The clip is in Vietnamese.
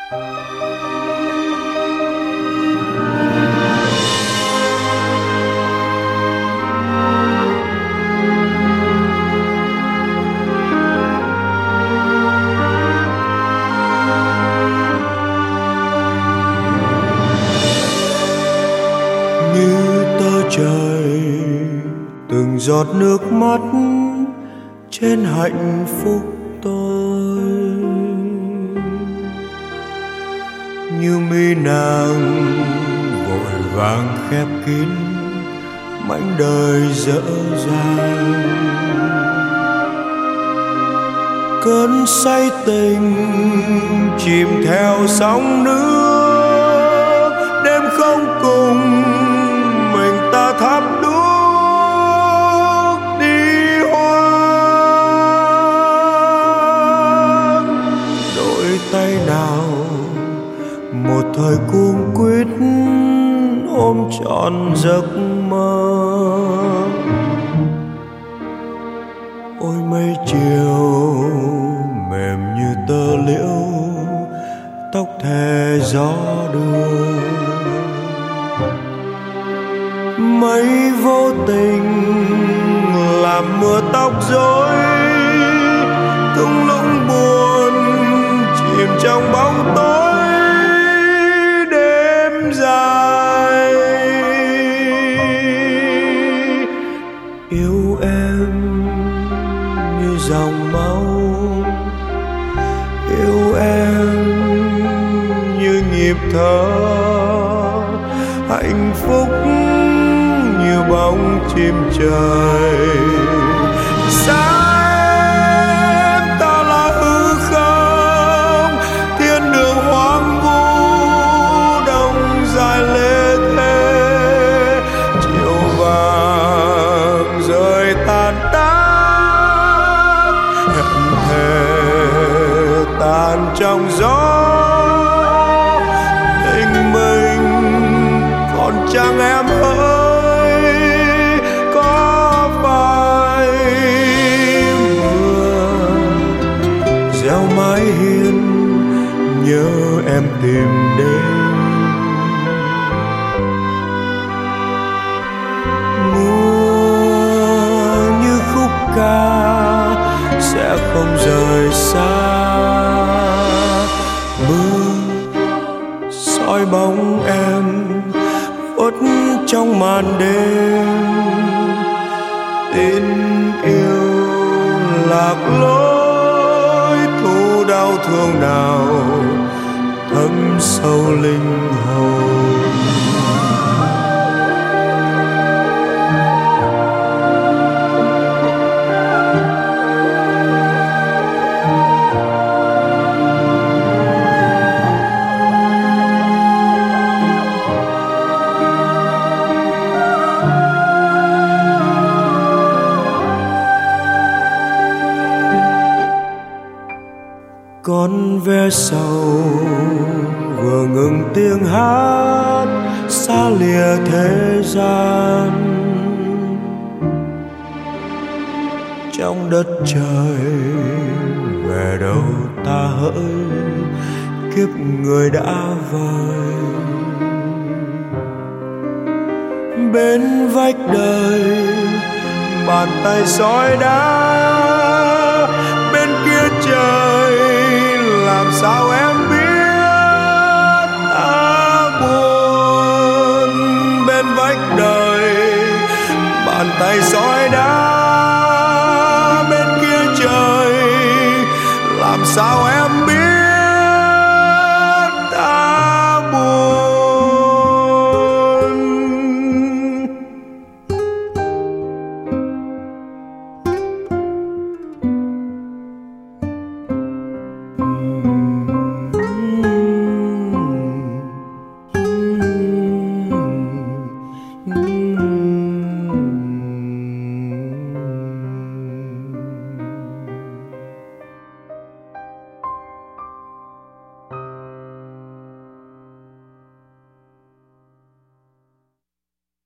Như tơ trời từng giọt nước mắt trên hạnh phúc tôi, như mi nàng vội vàng khép kín mảnh đời dở dang. Cơn say tình chìm theo sóng nước, đêm không cùng mình ta thắp đuốc đi hoang. Đôi tay nào một thời cuống quýt ôm trọn giấc mơ. Ôi mây chiều mềm như tơ liễu, tóc thề gió đưa. Mây vô tình làm mưa tóc rối, thung lũng buồn chìm trong bóng tối đêm dài. Yêu em như dòng máu, yêu em như nhịp thở, hạnh phúc như bóng chim trời. Xa em ta là hư không, thiên đường hoang vu đông dài lê thê. Chiều vàng rơi tan tác, hẹn thề tan trong gió. Tình mình còn chẳng em ơi, có phải mưa gieo mái hiên nhớ em tìm đến. Mưa như khúc ca sẽ không rời xa, mưa soi bóng em khuất trong màn đêm. Tin yêu lạc lối, thu đau thương nào thấm sâu linh hồn. Con ve sầu vừa ngừng tiếng hát, xa lìa thế gian. Trong đất trời về đâu ta hỡi, kiếp người đã vời. Bên vách đời bàn tay soi đá, bên kia trời làm sao em biết ta buồn. Bên vách đời bàn tay soi đá, bên kia trời làm sao em